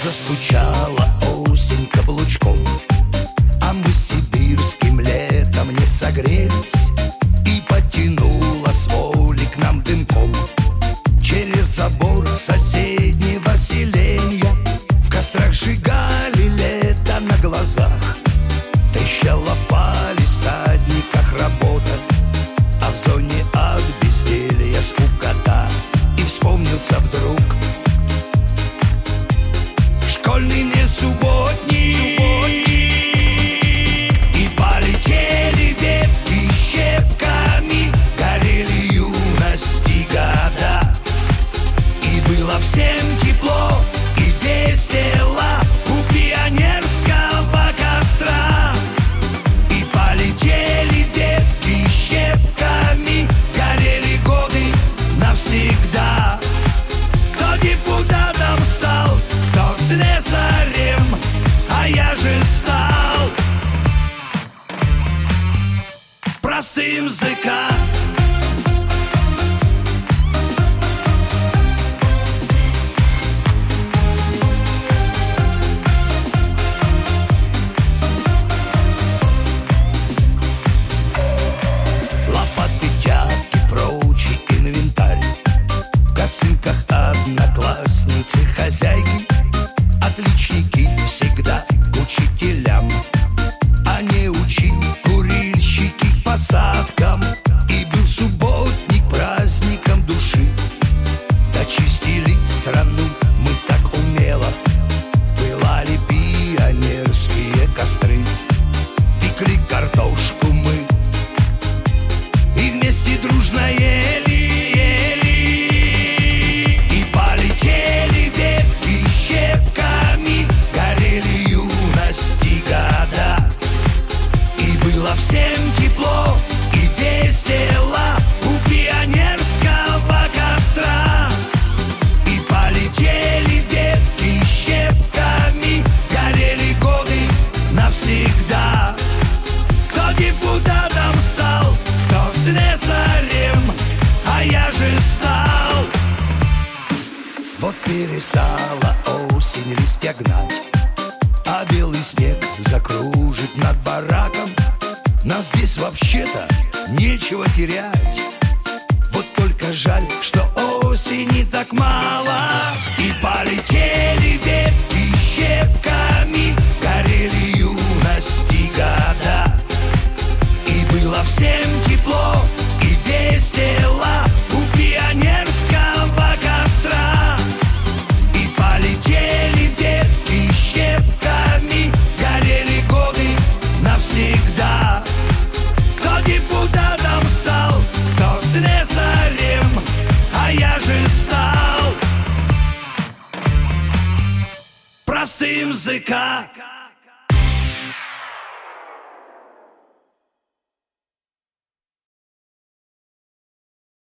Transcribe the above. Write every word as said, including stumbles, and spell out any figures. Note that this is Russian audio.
Застучала осень каблучком, а мы сибирским летом не согрелись, и потянула с воли к нам дымком. Через забор соседнего селения в кострах сжигали лето на глазах. Трещала в палисадниках работа, а в зоне от безделья скукота. И вспомнился вдруг школьный мне субботник, субботник. И полетели ветки щепками, горели юности года. И было всем тепло и весело у пионерского костра. И полетели ветки щепками, горели годы навсегда. Кто депутатом стал, кто слесарем, а я же стал простым языка. Лопаты, тяпки, прочий инвентарь, в косынках одноклассницы хозяйки. Отличники всегда к учителям, а не учи курильщики к посадкам. И был субботник праздником души, дочистили страну мы так умело. Пылали пионерские костры, пекли картошку мы и вместе дружно ели, ели. И полетели ветки щепками, горели юности года. И было всем тепло и весело у пионерского костра. И полетели ветки щепками, горели годы навсегда. Кто депутатом стал, кто слесарем, а я же стал. Вот перестала осень листья гнать, а белый снег закружит над бараком. Нас здесь вообще-то нечего терять. Вот только жаль, что осени так мало. И полетели ветки щепками, горели юности года. И было всем тепло и весело у пионерского костра. И полетели ветки щепками, горели годы навсегда. Кто депутатом стал, кто слесарем, а я же стал простым языка.